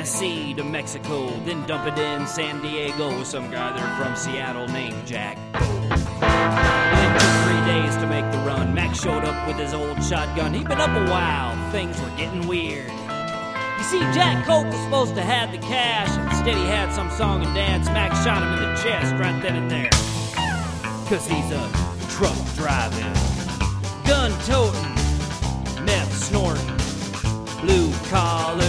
Tennessee to Mexico, then dump it in San Diego with some guy there from Seattle named Jack. It took 3 days to make the run. Mac showed up with his old shotgun. He'd been up a while, things were getting weird. You see, Jack Coke was supposed to have the cash. Instead he had some song and dance. Mac shot him in the chest right then and there. 'Cause he's a truck driving, gun toting, meth snorting, blue collar